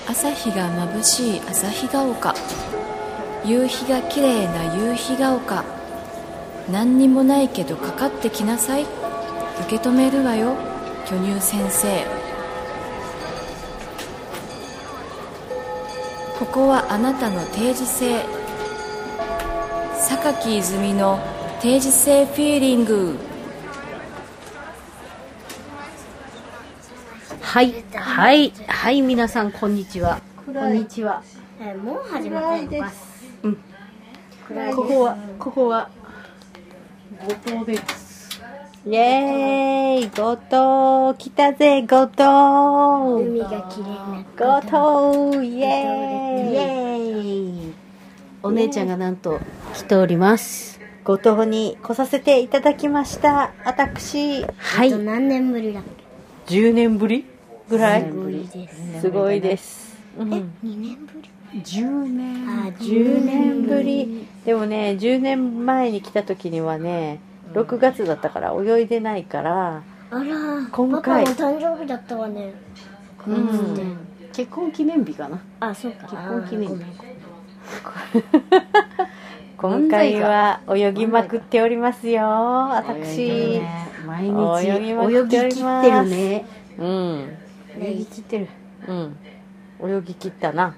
朝日が眩しい朝日が丘、夕日が綺麗な夕日が丘、何にもないけどかかってきなさい、受け止めるわよ巨乳先生。ここはあなたの定時性、榊泉の定時性フィーリング。 はいはいはい、皆さんこんにちは。こんにちは。 もう始まっています。 うん。ここは後藤です。 イエーイ、後藤来たぜ、後藤。 海が綺麗な後藤、イエーイ。 イエーイ。お姉ちゃんがなんと来ております。 後藤に来させていただきました。私、 はい。 何年ぶりだっけ 10年ぶりぐらい。 すごいです。 すごいです。 2年ぶり 10年。 10年ぶり。でもね、10年前に来た時にはね、6月だったから泳いでないから、 あら、 今回パパの誕生日だったわね。 結婚記念日かな。 あ、そうか。 結婚記念日。 今回は泳ぎまくっておりますよ、私。 毎日泳ぎまくっております。 泳ぎ切ってるね。 うん。 泳ぎ切ってる。 うん。泳ぎ切ったな。うん。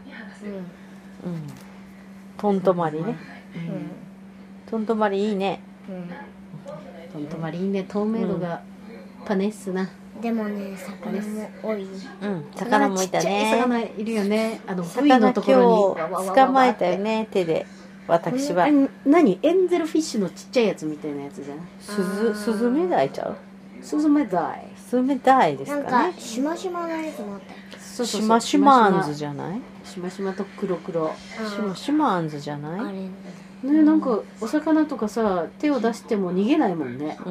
トントマリね。トントマリいいね。 トントマリいいね。透明度がパネっすな。 でもね、魚も多い。 魚もいたね。 魚いるよね。 魚今日捕まえたよね、手で。私は。 何？エンゼルフィッシュのちっちゃいやつみたいなやつじゃない？ スズメダイちゃう？ スズメダイ。 スズメダイですなんかね。 かしましまのやつもあったよ。 シマシマーンズじゃない？ しましまと黒黒。 シマシマーンズじゃない？ あれね、なんかお魚とかさ、手を出しても逃げないもんね。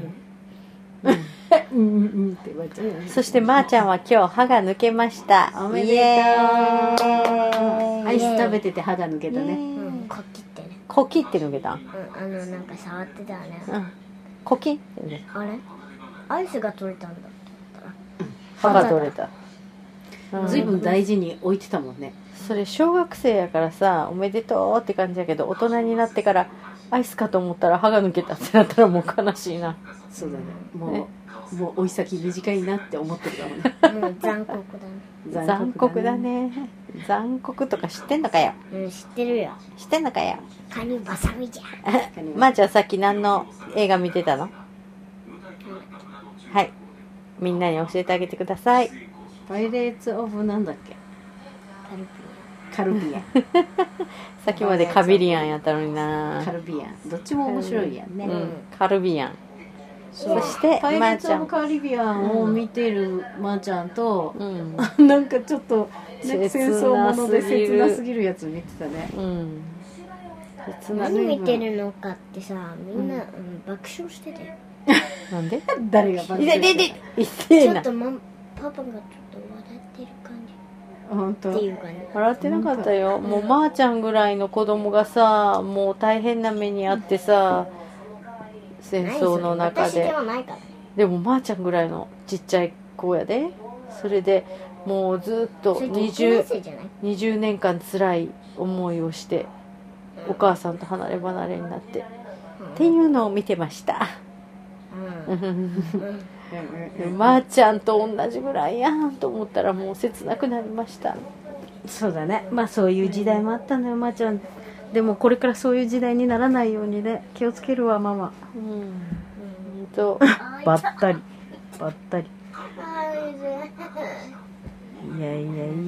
って言われちゃう。 そしてまーちゃんは今日歯が抜けました。 おめでとう。 イエーイ。 アイス食べてて歯が抜けたね。 コキってね。 コキって抜けたん？ なんか触ってたよね。 コキって抜けた。 あれ？アイスが取れたんだ。 歯が取れた。 ずいぶん大事に置いてたもんね。 それ小学生やからさ、おめでとうって感じやけど、大人になってからアイスかと思ったら歯が抜けたってなったらもう悲しいな。 そうだね。もう追い先短いなって思ってるかもね。 残酷だね。 残酷だね。残酷とか知ってんのかよ。 知ってるよ。 知ってんのかよ。 カニバサミじゃん。 まーちゃんさっき何の映画見てたの？はい。みんなに教えてあげてください。 パイレーツ・オブなんだっけ？カルビアン。 さっきまでカビリアンやったのにな。 カルビアン。どっちも面白いやんね。 カルビアン。そしてパイレーツ・オブ・カリビアンを見てるまーちゃんと、 うなんかちょっと、ね、戦争もので切なすぎるやつ見てたね。 何見てるのかってさ、みんな爆笑してたよ。 なんで？ 誰が爆笑してた？ ちょっとパパがちょっと笑ってる感じ。 本当？ っていう感じ。 笑ってなかったよ。もうまーちゃんぐらいの子供がさ、もう大変な目にあってさ、戦争の中私でで。 はないから。 でもまーちゃんぐらいのちっちゃい子やで。それでもうずっと20年間辛い思いをして、お母さんと離れ離れになって、っていうのを見てました。まーちゃんと同じぐらいやんと思ったらもう切なくなりました。 そうだね。まあそういう時代もあったのよ、まーちゃん。でもこれからそういう時代にならないようにね、気をつけるわ、ママ。ばったりばったり。いや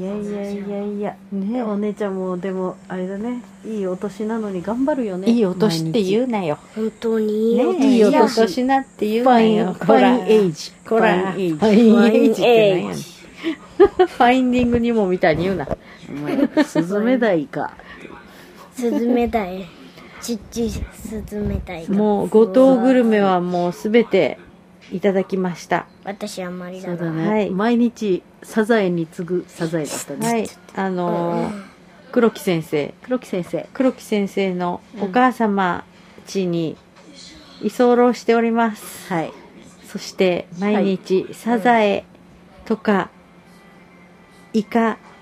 ね、お姉ちゃんもでもあれだね、いいお年なのに頑張るよね。 いいお年って言うなよ。 本当にいいお年なって言うなよ。 ファインエイジ。 ファインエイジって何やねん。ファインディングにもみたいに言うな。 スズメダイか。 スズメダイ。ちっちスズメダイ。 もう五島グルメはもうすべていただきました。 私あんまりだそうだな。 ね。 はい、 毎日サザエに次ぐサザエだったね。 はい、黒木先生のお母様家に居候しております。 はい。 そして毎日サザエとかイカ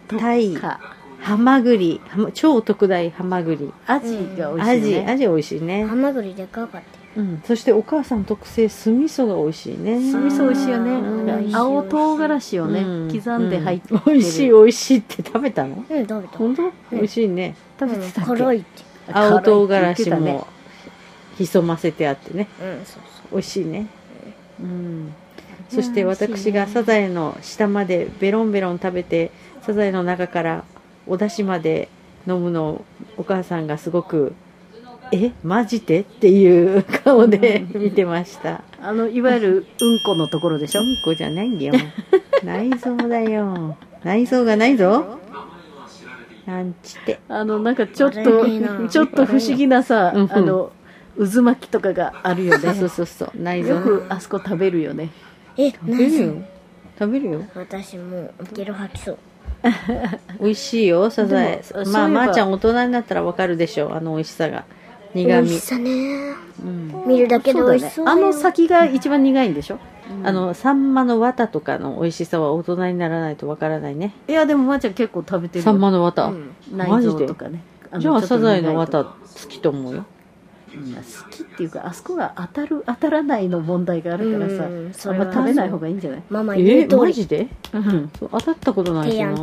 タイ、ハマグリ、超特大ハマグリ。 アジが美味しいね。 アジ美味しいね。 ハマグリでかかって。 うん。そしてお母さん特製酢味噌が美味しいね。 酢味噌美味しいよね。青唐辛子をね、刻んで入ってる。 美味しい美味しいって食べたの？ うん、食べた。 本当？美味しいね。 食べてたっけ？ 辛いって。 青唐辛子も潜ませてあってね。 うん、そうそう。 美味しいね。うん。そして私がサザエの下までベロンベロン食べて、サザエの中からお出汁まで飲むのをお母さんがすごくマジでっていう顔で見てました。 いわゆるうんこのところでしょ？ うんこじゃないんだよ。内臓だよ。内臓がないぞ。なんちって。 なんかちょっと不思議なさ、渦巻きとかがあるよね。 そう。内臓。 よくあそこ食べるよね。 食べるよ。食べるよ。 私もうゲロ吐きそう。 美味しいよ、サザエ。まあちゃん大人になったらわかるでしょ。美味しさが。苦味。 美味しさね。見るだけで美味しそうだよ。 先が一番苦いんでしょ？ サンマの綿とかの美味しさは大人にならないとわからないね。 いや、でもまーちゃん結構食べてるよ。 サンマの綿。 内臓とかね。 じゃあサザエの綿好きと思うよ。 好きっていうか、あそこが当たらないの問題があるからさ、あんま食べない方がいいんじゃない？ ママ言う通り。 マジで？当たったことないしな。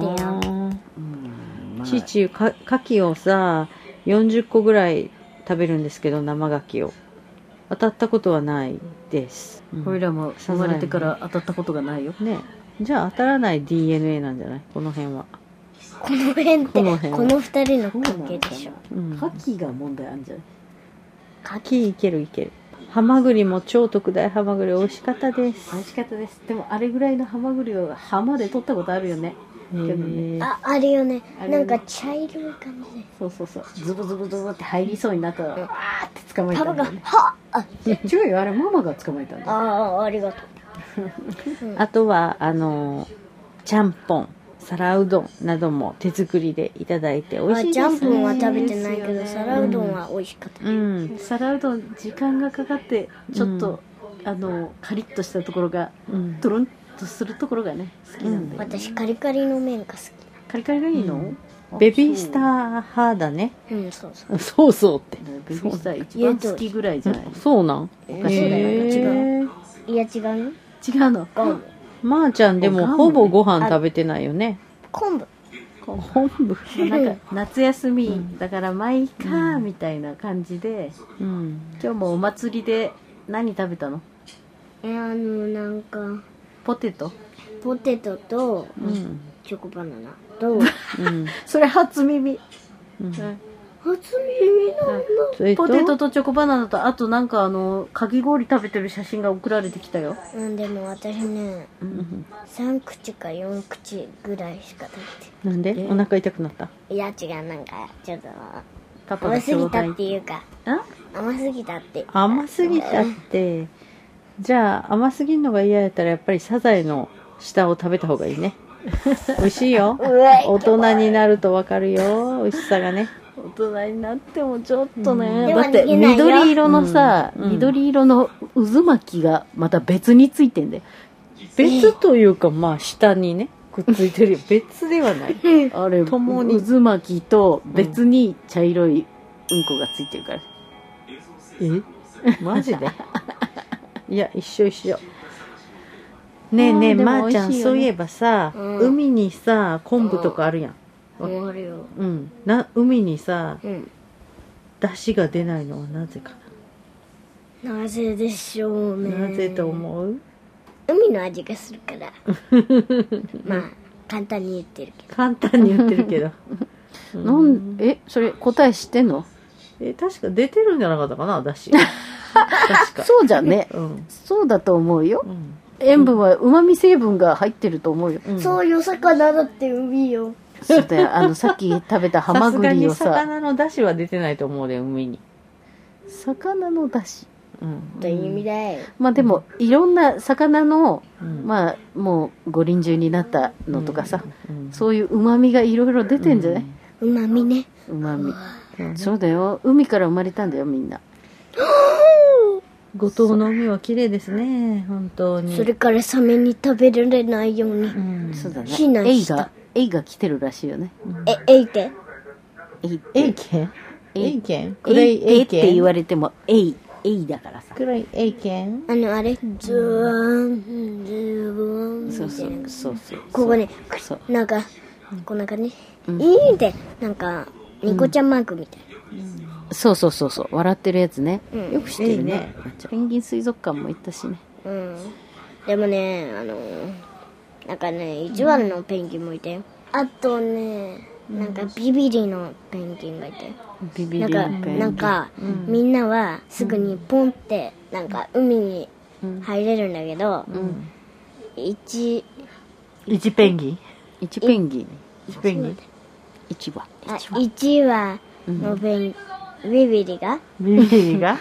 父牡蠣をさ40個ぐらい食べるんですけど、生牡蠣を当たったことはないです。 これらも生まれてから当たったことがないよね。じゃあ当たらない DNA なんじゃない？この辺は。 この辺ってこの二人の関係でしょ。 牡蠣が問題あるんじゃない？ 牡蠣いける。ハマグリも超特大ハマグリ美味しかったです。 美味しかったです。でもあれぐらいのハマグリを浜で取ったことあるよね。 あるよね。なんか茶色い感じで。 そう。ズブズブって入りそうになったら、あーって捕まえたんだよね。違うよ、あれママが捕まえたんだよ。 ありがとう。 あとはちゃんぽん、皿うどんなども手作りでいただいて美味しいですね。 ちゃんぽんは食べてないけど、皿うどんは美味しかった。 皿うどん時間がかかってちょっと、カリッとしたところが、ドロンとするところがね好きなんだよ、 私カリカリの麺が好き。 カリカリがいいの？ ベビースター派だね。そうってベビースター一番好きぐらいじゃない？ そうなん？ おかしいな。違う。いや違うよ。 違うの？ まーちゃんでもほぼご飯食べてないよね。 昆布。 なんか夏休みだからまあいいかみたいな感じで、今日もお祭りで何食べたの？ なんかポテトとチョコバナナとそれ初耳。 初耳なんだ。 ポテトとチョコバナナと、あとなんかかき氷食べてる写真が送られてきたよ。 でも私ね、3口か4口ぐらいしか食べてなんで？お腹痛くなった？ いや違う、なんかちょっと甘すぎたっていうか、甘すぎたってじゃあ甘すぎるのが嫌やったらやっぱりサザエの下を食べた方がいいね。美味しいよ。大人になると分かるよ、美味しさがね。 大人になってもちょっとね、だって緑色のさ、緑色の渦巻きがまた別についてんだよ。 別というかまあ下にねくっついてるよ。別ではない。 あれ共に渦巻きと別に茶色いうんこがついてるから。 マジで？いや一緒。ねえまーちゃん、そういえばさ、海にさ昆布とかあるやん。 あるよ。 海にさ、出汁が出ないのはなぜかな。なぜでしょうね。 なぜと思う？ 海の味がするから。まあ簡単に言ってるけど。 それ答え知ってんの？ 確か出てるんじゃなかったかな、出汁。確か。 そうじゃね。そうだと思うよ。塩分は旨味成分が入ってると思うよ。 そういう魚だって海よ。 そうだよ。さっき食べたハマグリをさ。 魚の出汁は出てないと思うで、海に。 魚の出汁。 という意味だよ。 まあでもいろんな魚の、まあもう五輪中になったのとかさ、そういう旨味がいろいろ出てんじゃない？ 旨味ね。 旨味。そうだよ。海から生まれたんだよみんな。 五島の海は綺麗ですね、本当に。 それからサメに食べられないように。 そうだね。 避難した。 エイが来てるらしいよね。 エイってエイケンエイケンエイって言われてもエイだからさ。 クレイエイケンあれズーンズーンそうそうみたいなそうそう。 ここねそうなんかこんな感じ、いいってなんかニコちゃんマークみたいな、 そう笑ってるやつね。 うんよく知ってるいいねね。 ペンギン水族館も行ったしね。 でもねなんかね意地悪のペンギンもいて、あとねなんかビビリのペンギンがいて、 ビビなんかリのペンギン。 なんか、みんなはすぐにポンってなんか海に入れるんだけど、 1ペンギン 1ペンギン。 1ペンギン 1羽。 1羽のビビリがビビリが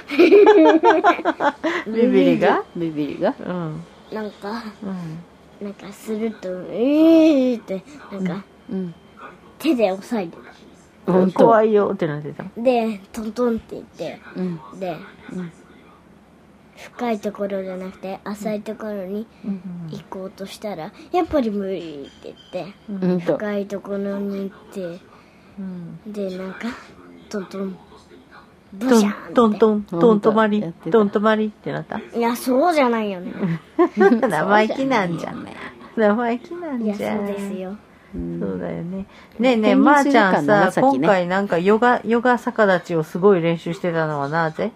ビビリがビビリがうんなんかうんなんかするとってなんかうん。 手で押さえて怖いよってなってたでトントンって言ってうん。 で、深いところじゃなくて浅いところに行こうとしたらやっぱり無理って言ってうんと。 深いところに行ってでなんかトントンブシャーンってトントン止まりトン止まりってなったいやそうじゃないよね生意気なんじゃん生意気なんいやじゃんそうですよそうだよね。ねえねえ、まーちゃんさ、今回なんかヨガ逆立ちをすごい練習してたのはなぜ？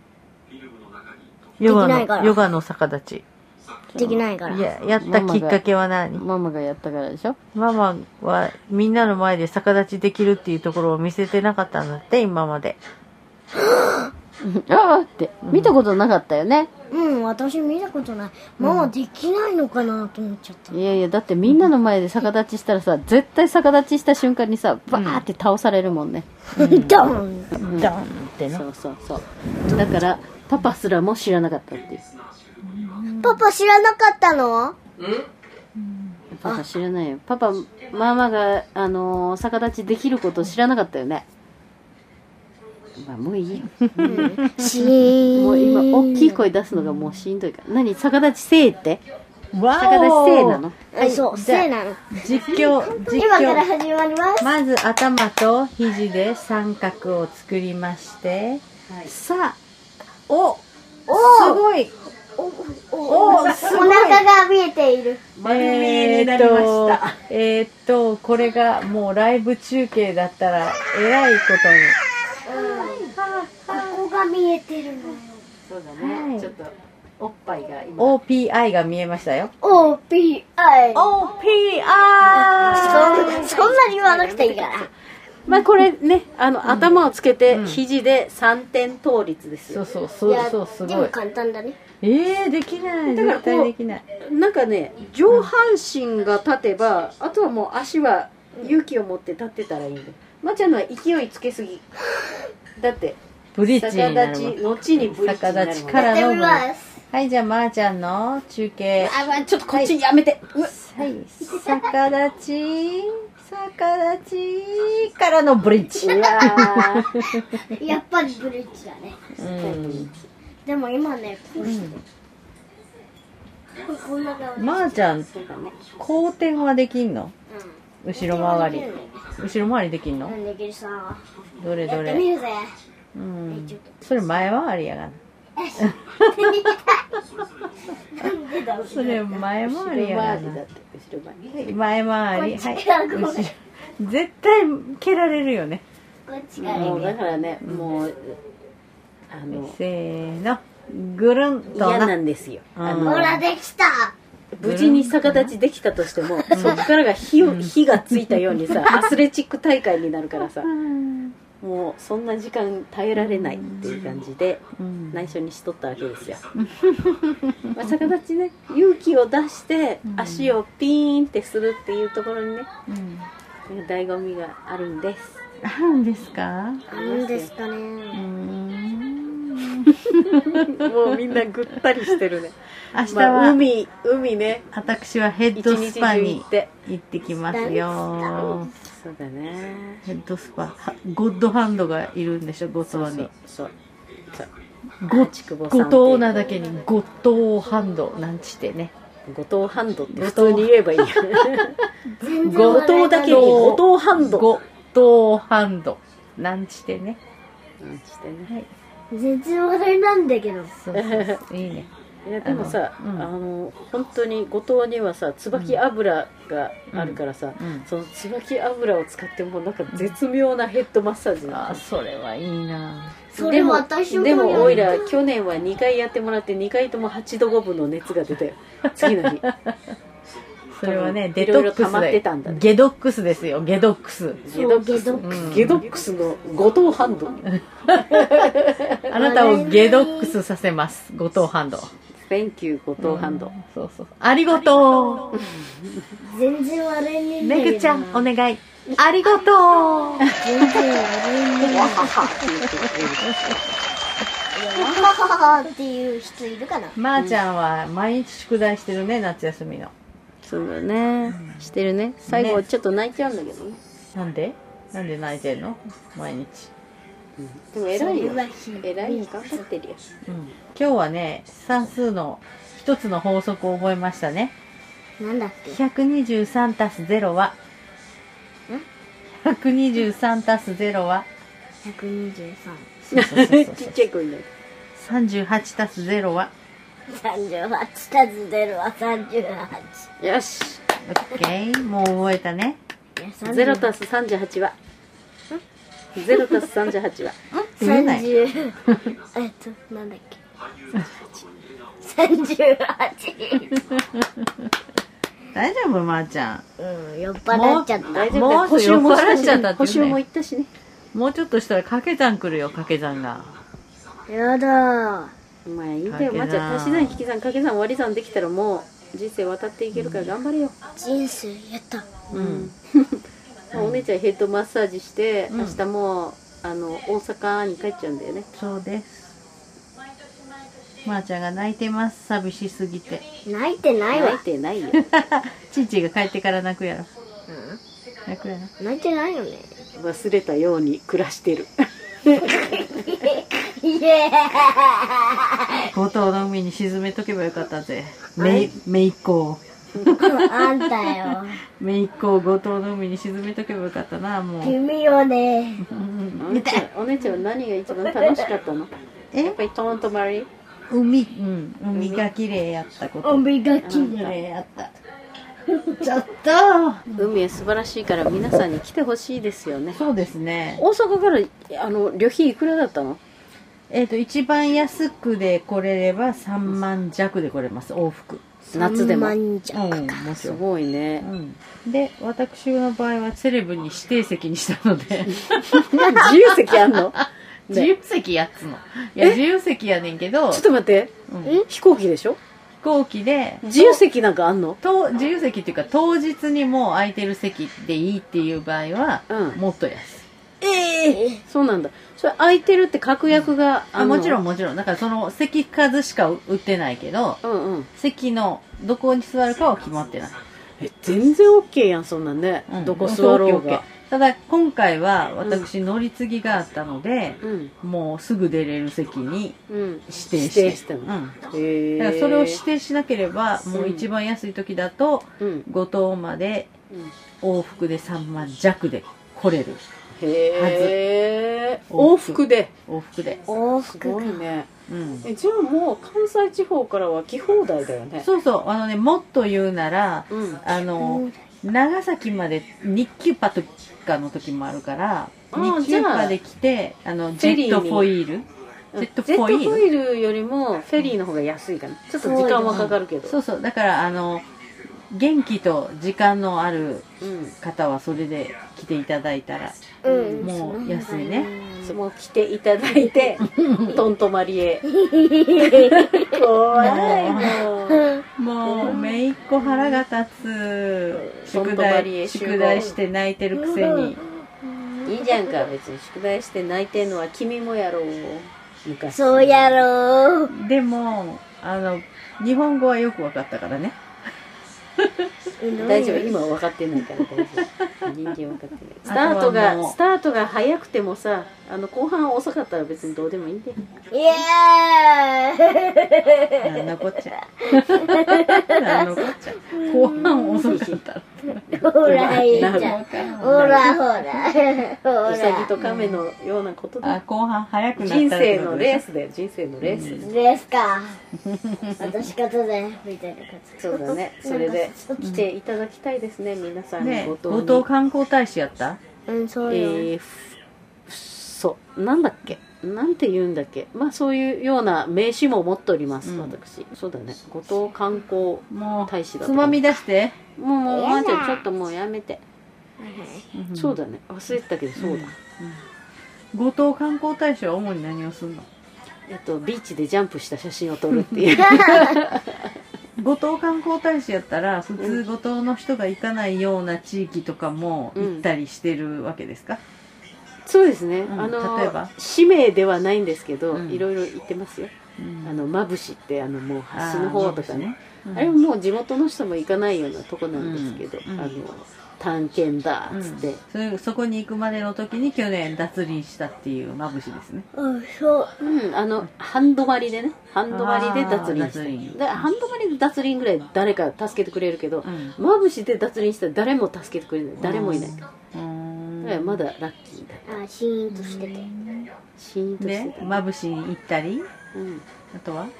ヨガの逆立ち。 できないからやったきっかけは何？ ママがやったからでしょ。 ママはみんなの前で逆立ちできるっていうところを見せてなかったんだって、今まで。 ああって見たことなかったよね。 私見たことない。ママできないのかなと思っちゃった。 いやいや、だってみんなの前で逆立ちしたらさ、絶対逆立ちした瞬間にさ、バーって倒されるもんね。 ドンドンってね。 そう。だから、パパすらも知らなかったっていう。 パパ知らなかったの？ パパ知らないよ。パパ、ママが、逆立ちできることを知らなかったよね。まあ、もういいよ。 シーン。 もう今、大きい声出すのがもうしんどいから。何逆立ちせいってわ逆立ちせいなの？ そう、せいなの。 実況。 今から始まります。 まず頭と肘で三角を作りまして、さあ、すごいお腹が見えている。 丸見えになりました。これがもうライブ中継だったらえらいことに。 ここが見えてるのよ。 そうだね。ちょっと、おっぱいが今。 OPI が見えましたよ。 OPI。 OPI！ そんなに言わなくていいから。 まあこれね、頭をつけて、肘で3点倒立ですよ。 そう、すでもごい。 簡単だね。 できない。 だから絶対できない。 なんかね、上半身が立てば、あとはもう足は勇気を持って立ってたらいいんだよ。まーちゃんのは勢いつけすぎ。だって、 ブリッジになる逆立ち、後にブリッジになるもんね。 逆立ちからのブリッジ。 ます。 はい、じゃあまーちゃんの中継。 ちょっとこっちやめて。 はい、逆立ちからのブリッジ。 うわやっぱりブリッジだね。でも今ね、こんな顔で。 まーちゃん、後転はできんの？後ろ回り。後ろ回りできんの？ できるさ。 どれやってみるぜ。 それ前回りやがな。それ前回りやがな。前回り。はい。後ろ。絶対蹴られるよね。 こっちからもうだからね、もう、 せーの。ぐるんと嫌なな。 んですよ。 ほら、できた。 無事に逆立ちできたとしても、そこからが火がついたようにさ、アスレチック大会になるからさ、もうそんな時間耐えられないっていう感じで内緒にしとったわけですよ。まあ逆立ちね、勇気を出して足をピーンってするっていうところにね、醍醐味があるんです。 あるんですか？ あるんですかね。 もうみんなぐったりしてるね。 明日は、 海ね、 私はヘッドスパに一日中行って行ってきますよ。 そうだね。 ヘッドスパ。ゴッドハンドがいるんでしょ、五島に。 そう五島なだけにゴッドハンドなんちてね。 五島ハンドって普通に言えばいいや。 全然五島だけに五島ハンド。 五島ハンドなんちてね。 なんしてね。 全然話題なんだけど。 そうそうそういいね。 いやでもさ、 うん本当に五島にはさ椿油があるからさ、 うんその椿油を使ってもなんか絶妙なヘッドマッサージなあ、それはいいな。 それ私もでもやるおいら去年は2回やってもらって2回とも8度5分の熱が出て次の日それはね、 多分デトックいろいろ溜まスってたんだねゲドックスですよ、ゲドックス。 ゲドックスそうゲドックスゲドックスの五島ハンドあなたをゲドックスさせます、五島ハンド。 Thank you 五島ハンド、 そうそう。ありがと全然笑えねえう。 んだけど。 めぐちゃん、お願い。ありがとう。 全然笑えねえ。 わははって言ってわはははっていう人いるかな。 まーちゃんは毎日宿題してるね、夏休みの。 そうだね、してるね。最後ちょっと泣いちゃうんだけどね。 なんで泣いてんの毎日。 でも偉いよそれはひどい偉いよ、頑張ってるよ。 今日はね、算数の一つの法則を覚えましたね。 なんだっけ。 123たす0は123たす0は 123。 そうそうそうちっちゃい子になる。 38たす0は 38たす0は38。 よし。 オッケー、もう覚えたね。 いや 0たす38は0たす38は言えない 30なんだっけ。38。 大丈夫まーちゃん。 うん、酔っ払っちゃった。 大丈夫だもうよ。補習もしたし酔っ払っちゃったって言うね補習も行ったしね。 もうちょっとしたら掛け算来るよ、掛け算が。 やだまあいいんだよ。まーちゃん足し算引き算掛け算割り算できたらもう人生渡っていけるから頑張れよ。 人生やった。 うん。 お姉ちゃんヘッドマッサージして、 うん明日もう大阪に帰っちゃうんだよね。 そうです。まーちゃんが泣いてます、寂しすぎて。 泣いてないわ泣い。てないよ。 ちんちんが帰ってから泣くやろ。泣くやろ。 泣いてないよね。 忘れたように暮らしてる。 イエ五島の海に沈めとけばよかったぜ。めいっ子を。 ーイ。あんたよ。 めいっ子を五島の海に沈めとけばよかったな、もう。 君よね。 お姉ちゃんは何が一番楽しかったの？やっぱりトントマリ。 海が綺麗やったこと。 海が綺綺麗。 麗やった。ちょっと。 海は素晴らしいから皆さんに来てほしいですよね。 そうですね。 大阪から旅費いくらだったの？ 一番安くで来れれば3万弱で来れます、往復。 夏でも。 3万弱うん、 か。 もちすろん。 ごいね。 で、私の場合はセレブに指定席にしたので、 自由席あんの？ 自由席やっつの。いや、自由席やねんけど、 ちょっと待って。 うん飛行機でしょ？ 飛行機で、 自由席なんかあんの？ 自由席っていうか、当日にもう空いてる席でいいっていう場合は、 うんもっと安い。 そうなんだ。それ空いてるって確約があんの？ もちろんもちろん。だからその席数しか売ってないけど、 うんうん。 席のどこに座るかは決まってない。 全然 OK やん、そんなんね。 うんどこ座ろうが。 ただ今回は私乗り継ぎがあったので、 うん。 もうすぐ出れる席にうん。 指定して。 指定したの。 うん。 へだからそれを指定しなければ、もう一番安い時だと、 うん。 五島までうん往復で3万弱で来れる。 へー。往復で。 往復で。 す往復か。 ごいね。 うん。 じゃあもう関西地方からは来放題だよね。 そうそう、もっと言うなら、 うん。 長崎まで日給パとかの時もあるから、 あ日給パで来て、ジェットフォイールジェットフォイールイルよりもフェリーの方が安いかな。ちょっと時間はかかるけど。 そうそう、だから、元気と時間のあるうん。 方はそれで来ていただいたら、 うん。 もう安いね。 もう来ていただいて、トントマリへ。怖いもう。 もう、めいっ子腹が立つ。 トントマリへ集合宿題して泣いてるくせに。 いいじゃんか、別に宿題して泣いてんのは君もやろう。昔。 そうやろう。 でも、日本語はよく分かったからね。 大丈夫、今は分かってないから大丈夫。人間分かってない。スタートが早くてもさ、後半遅かったら別にどうでもいいんで。 イエーイなんのこっちゃ。なんのこっちゃ。後半遅かったら。 ほらいいじゃん。ほらほら。 ウサギと亀のようなことで。 後半早くなった人生のレースだよ、人生のレース。 レースか。私方だよ、みたいな感じ。 そうだね。それで来ていただきたいですね、皆さんに。 ね、 五五島観光大使やった？ うん、そうよ。 そうなんだっけ、なんて言うんだっけ、まあそういうような名刺も持っております、私。そうだね、五島観光大使だと。 つまみ出して。 もうワンちゃんちょっともうやめて。そうだね、忘れてたけどそうだ。 五島観光大使は主に何をするの？ ビーチでジャンプした写真を撮るっていう。 五島観光大使やったら普通五島の人が行かないような地域とかも行ったりしてるわけですか？ そうですね、 例えば使命ではないんですけど、いろいろ行ってますよ。まぶしってもう橋の方とかね、あれももう地元の人も行かないようなとこなんですけど、探検だっつって、 そこに行くまでの時に去年脱輪したっていうまぶしですね。 そう。 ハンドマリでね、ハンドマリで脱輪した。ハンドマリで脱輪ぐらい誰か助けてくれるけど、まぶしで脱輪したら誰も助けてくれない、誰もいない。だからまだラッキーだ。 シーンとしてて。 シーンとしてた。 まぶしに行ったり、あとは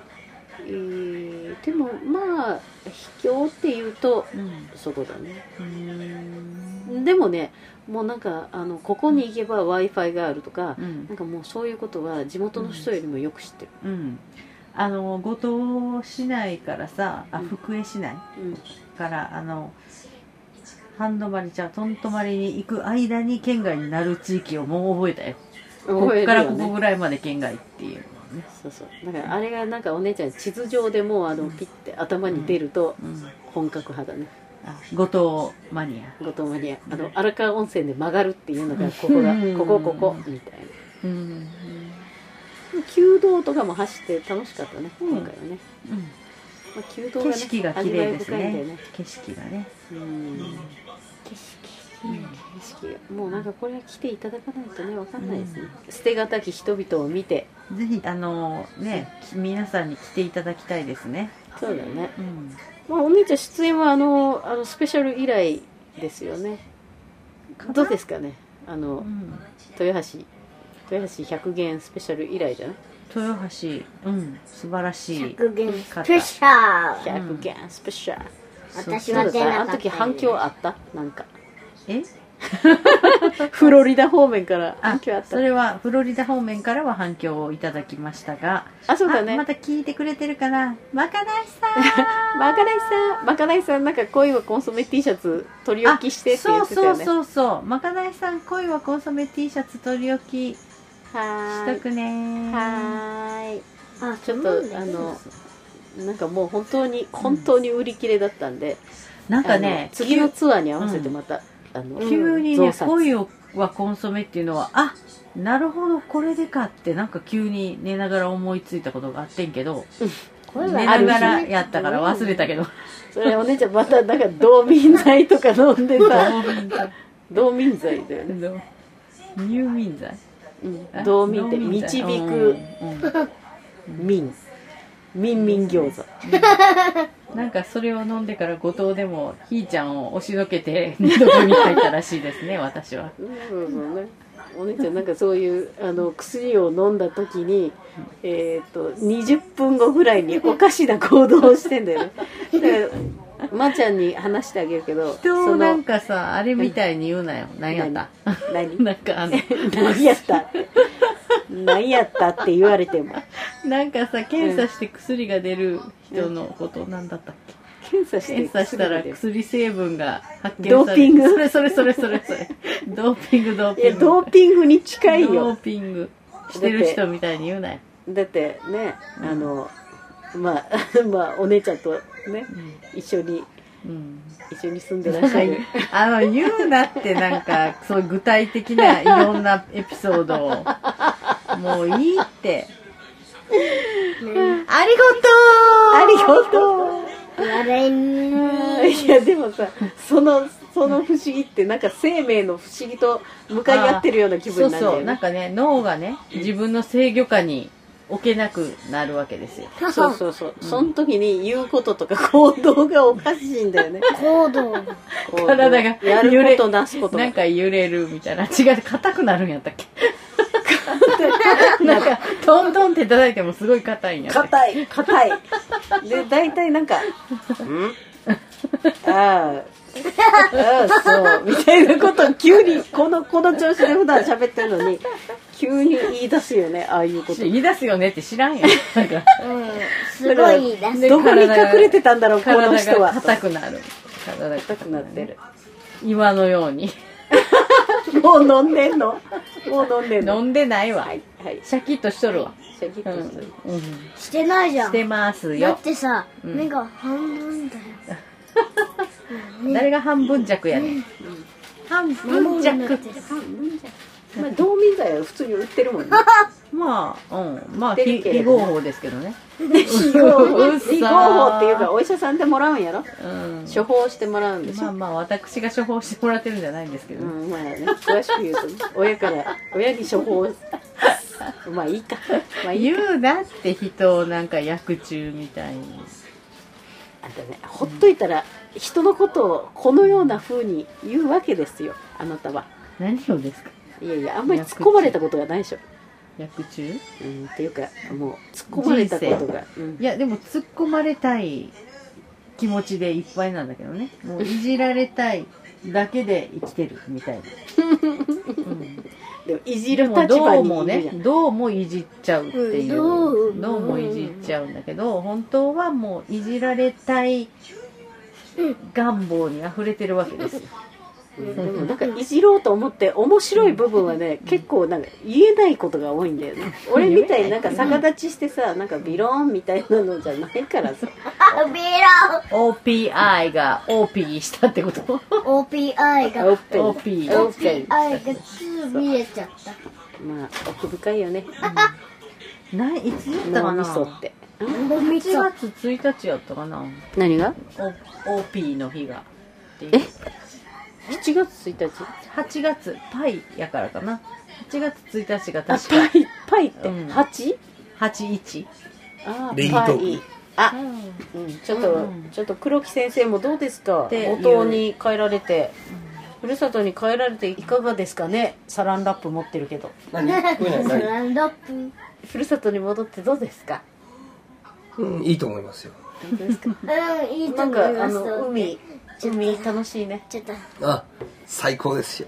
でもまあ秘境っていうと、そこだね。でもね、もうなんかここに行けば w i f i があるとか、なんかもうそういうことは地元の人よりもよく知ってる。 五島市内からさ、福江市内からハンドマリトントマリに行く間に県外になる地域をもう覚えたよ。こっからここぐらいまで県外っていう。 そうそう、だからあれがなんかお姉ちゃん地図上でもピッて頭に出ると本格派だね。 五島マニア。 五島マニア、荒川温泉で曲がるっていうのがここがここみたいな。弓道とかも走って楽しかったね、今回はね。弓道がね、 景色が綺麗ですね。景色がね。 景色がもうなんかこれは来ていただかないとね、わかんないですね。捨てがたき人々を見て、 ぜひ皆さんに来ていただきたいですね。 そうだね。まあお姉ちゃん出演はスペシャル以来ですよね。どうですかね。豊橋100元スペシャル以来じゃない？ 豊橋、素晴らしい。 100元スペシャル。 100元スペシャル。 私は出なかった。 あの時反響あった？なんか。フロリダ方面から反響あった。 それはフロリダ方面からは反響をいただきましたが、 そうだね。 また聞いてくれてるかな。まかないさんまかないさんなんか恋はコンソメ T シャツ取り置きしてって言ってたよね。 そうまかないさん、恋はコンソメ T シャツ取り置きしとくね。 ちょっとなんかもう本当に売り切れだったんで、なんかね、次のツアーに合わせてまた急にね、恋はコンソメっていうのはなるほど、これでかってなんか急に寝ながら思いついたことがあってんけど、寝ながらやったから忘れたけど、 それお姉ちゃんまたなんか道民剤とか飲んでさ、道民剤だよね。 入眠剤、 道民って導く民餃子。 なんかそれを飲んでから五島でもひーちゃんを押しのけて寝床に入ったらしいですね、私は。 そうね。お姉ちゃんなんかそういう薬を飲んだ時に20分後ぐらいにおかしな行動をしてんだよね。だからまちゃんに話してあげるけど、 人をなんかさ、あれみたいに言うなよ。何やった？ 何？ なんか何やったって何やったって言われても、 なんかさ、検査して薬が出る人のことなんだったっけ？検査したら薬成分が発見される。 ドーピング。 それドーピング。 いや、ドーピングに近いよ。 ドーピングしてる人みたいに言うなよ。 だってね、まあお姉ちゃんとね、一緒に住んでらっしゃる。 言うなって、なんかそう具体的ないろんなエピソードをもういいって。ありがとう。 笑いぬいやでもさ、その不思議ってなんか生命の不思議と向かい合ってるような気分になるんだよね。 そうそう、なんかね、脳がね、自分の制御下に置けなくなるわけですよ。 そうそうそう、その時に言うこととか行動がおかしいんだよね。 行動体がやることなすことがなんか揺れるみたいな。違う、硬くなるんやったっけ。なんかトントンって叩いてもすごい硬いんやったっけ。 硬いで大体なんかああそうみたいなことを急にこの調子で普段喋ってるのに急に言い出すよね、ああいうこと。 言い出すよねって知らんやん。なんかすごい出す。 どこに隠れてたんだろう、この人は。 体が硬くなる。体が硬くなってる。 今のように。 もう飲んでんの？もう飲んでんの？ 飲んでないわ。 はいはい。 シャキッとしとるわ。 シャキッとしてる。 してないじゃん。 してますだよっ。てさ、目が半分だよ。 誰が半分弱やねん。半分弱。 まあ道民剤は普通に売ってるもんね。 まあ、まあ、 出るけれ非どね合法ですけどね。 非合法っていうかお医者さんでもらうんやろ。 うん。 処方してもらうんでしょ。 まあまあ、私が処方してもらってるんじゃないんですけどね。 まあね、詳しく言うとね、親に処方まあいいか、まあいいか。 言うなって人をなんか薬中みたいに。 あんたね、ほっといたら人のことをこのような風に言うわけですよ、あなたは。 何をですか？ いやいや、あんまり突っ込まれたことがないでしょ。 薬中？ っていうか、もう突っ込まれたことが、 いや、でも突っ込まれたい気持ちでいっぱいなんだけどね。もういじられたいだけで生きてるみたいな。 でもいじるでも立場にいどうもるじゃん。 ね、どうもいじっちゃうっていう、 どうもいじっちゃうんだけど、本当はもういじられたい願望に溢れてるわけですよ。 でもなんかいじろうと思って面白い部分はね、結構なんか言えないことが多いんだよね。俺みたいになんか逆立ちしてさ、なんかビローンみたいなのじゃないからさ。 ビ OPI が OP したってこと？ OPI が OP。 OPI が2見えちゃった。 まあ奥深いよね。 いつやったか脳みな？ そって。 8月1日やったかな？ 何が OP の日が。 7月1日 8月パイやからかな。8月1日があ、 確かパイってうん 8？ 81。 あ礼儀トークパイ。あ、ちょっと黒木先生もどうですか？ で五島に帰られて、ふるさとに帰られていかがですかね？サランラップ持ってるけど、 何？ サランラップ。 ふるさとに戻ってどうですか？ うん、いいと思いますよ。 本当ですか？ いいとなんか思います。 海楽しいね。 ちょっとあ、最高ですよ。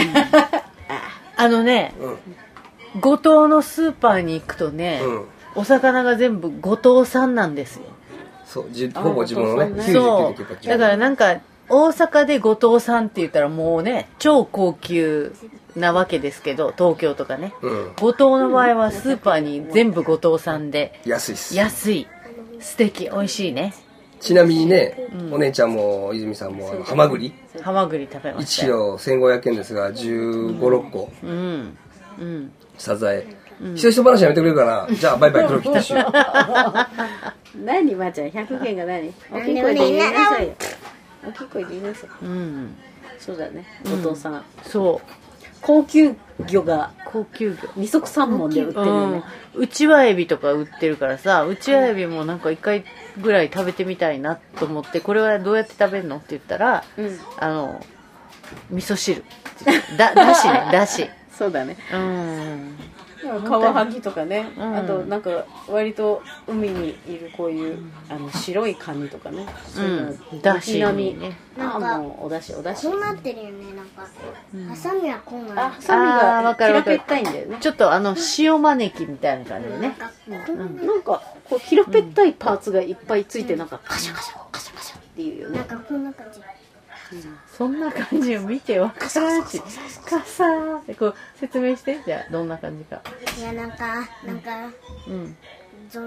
五島のスーパーに行くとね、 うん。 お魚が全部五島産なんですよ。 そう、ほぼ自分のね、 そう 99.9% だからなんか大阪で五島産って言ったらもうね超高級なわけですけど、東京とかね、 うん。 五島の場合はスーパーに全部五島産で安いっす。 安い、素敵、美味しいね。 ちなみにね、お姉ちゃんも泉さんもハマグリハマグリ食べま 1 したよ。 キロ1500円ですが15、6個うんサザエ、ひと話やめてくれるかな。じゃあバイバイ黒木ティッシュ。 何まーちゃん100件が何？大きい声で言いなさいよ。大きい声で言いなさい。そうだね。お父さん。 そう高級魚が高級魚、 二足三本で売ってるよね。 うちわエビとか売ってるからさ、うちわエビもなんか1回ぐらい食べてみたいなと思って、これはどうやって食べるのって言ったら、味噌汁だしね、だし。 そうだね。 うんカワハギとかね、 うんあとなんか割と海にいるこういう白いカニとかね、そういうのだし軒並みにね。 ああもうおだしこうなってるよね。なんかハサミはこうなあ、 の。 ハサミあーわがかるわかる平べったいんだよね。 ちょっと塩招きみたいな感じでね。 なんかこう平べったいパーツがいっぱいついてなんかカシャカシャカシャカシャっていうよね。 なんかこんな感じ。 そんな感じを見てわからんし、カサーってこう説明して、じゃあどんな感じか。 いやなんかうん。 ゾ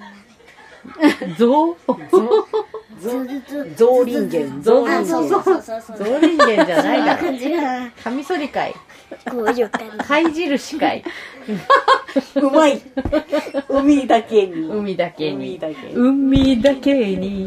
ゾウ？ ゾウリンゲン、ゾウリンゲン。 そうゾウ人間じゃないだろ。 感じがカミソリかい。 こういう感じ。 貝印かい。 うまい。海だけに。 海だけに。 海だけに。 海だけに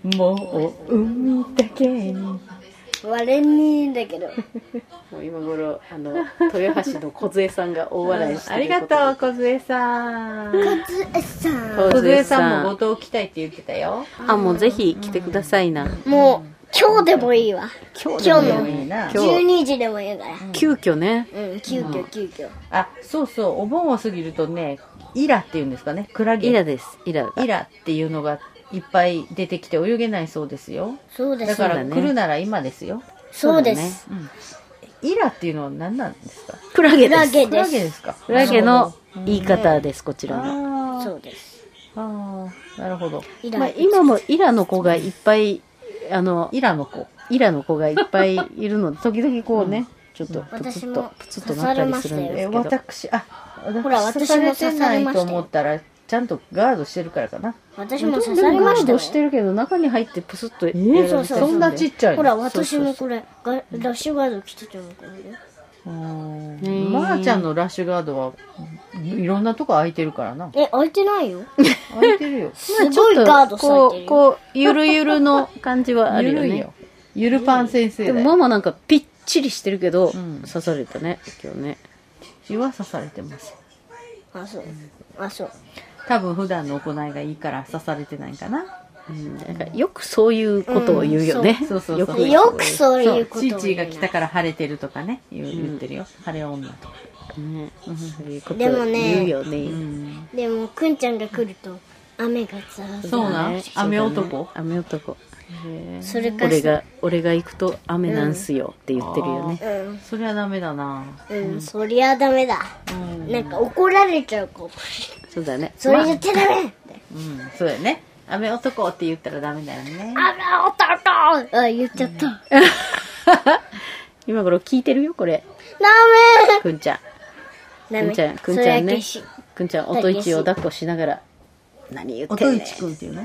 もう海だけに。 割れにだけど。 もう今頃豊橋の梢さんが大笑いしてるありがとう、梢さん。 さ梢さんも五島来たいって言ってたよ。 あ、もうぜひ来てくださいな。 もう今日でもいいわ。 今今日のいいな。 12時でもいいから。 急遽ね。 うん、急遽。 あ、そうそう、お盆を過ぎるとね、イラっていうんですかね、クラゲ。 イラです。イラが。 イラっていうのがいっぱい出てきて泳げないそうですよ。 そうです。 だからそうだね来るなら今ですよ。 そうです。 イラっていうのは何なんですか？ クラゲです。 クラクラゲです。 ゲですか？ クラゲの言い方です、こちらの。 あーそうです。 あー、なるほど。 イラまあ、今もイラの子がいっぱい、 イラの子。 イラの子がいっぱいいるので、時々こうね、ちょっとプツッと私も、 プツッとなったりするんですけど。 私、 ほら刺されてないと私も刺されましたよ思ったら、ちゃんとガードしてるからかな。 私も刺されましたよ。 してるけど、中に入ってプスッとやられたりするんで。 そんなちっちゃいの？ ほら、私もこれ、ラッシュガード着てたのこれで。 まーちゃんのラッシュガードはいろんなとこ空いてるからな。 え、開いてないよ。 空いてるよ。 すごいガードされてるよ。 こう、ゆるゆるの感じはあるよねゆるいよ。。ゆるパン先生でもだよ。 ママなんかぴっちりしてるけど、 ん刺されたね、今日ね。 血は刺されてます。 あ、そう。あ、そう。 多分普段の行いがいいから刺されてないかな。 なんかよくそういうことを言うよね。 そうそうそうよくよくそうそ、 いううことを言うな。 チーチーが来たから晴れてるとかね、言ってるよ。晴れ女とか。 ね、そういうことでもね言うよね。 でも、くんちゃんが来ると、雨がザーザー。 そうなんね雨男。 雨男。 それかし俺が行くと雨なんすよって言ってるよね。 うん。 そりゃダメだな。 そりゃダメだ。なんか怒られちゃうかも。 そうだね。 それ言ってダメって。 うん、そうだよね。雨男って言ったらダメだよね。 あら、男あ、言っちゃった。 今頃聞いてるよ、これ。 ダくんちゃん。 メダメ。 くんちゃんそれはね消し。 くんちゃん、音一を抱っこしながら、何言ってんねん。 音一くんっていうの？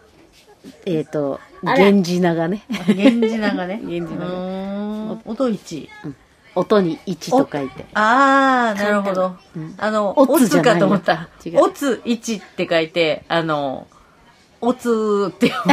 源氏名がね。 源氏名がね。 源氏名が。 音一。 音に一と書いて。 あー、なるほど。 おおつつじゃないよかと思った違。うおつ1って書いて、おつーって読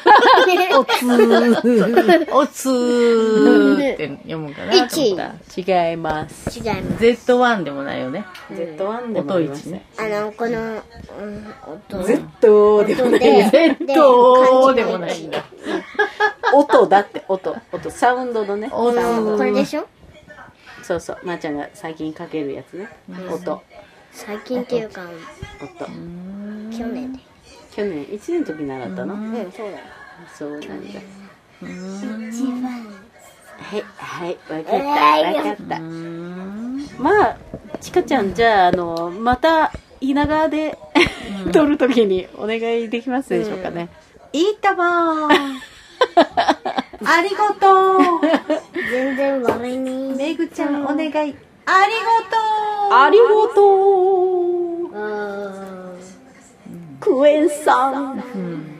む。おつーって読むかなと思った。 違います。 違います。 Z1 でもないよね。 Z1 でもありません。 ね。 この、音。 Z でもない。 Z でもないんだ。 音だって、音。サウンドのね。 おつこれでしょそうそう。まーちゃんが最近かけるやつね。音。 最近っていうか、 音。 去年で。 去年、1年の時に習ったのそうだよ。 そうなんだ。 一番。 はい、はい、わかった、わかった。まあ、ちかちゃん、じゃあ、また、稲川で撮るときにお願いできますでしょうかね。 いいたまー。ありがとう。 全然悪いに。 めぐちゃん、お願い。ありがとう。 ありがとうあークエンさん。